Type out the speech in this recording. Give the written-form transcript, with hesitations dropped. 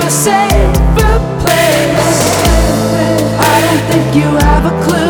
a safer place. I don't think you have a clue.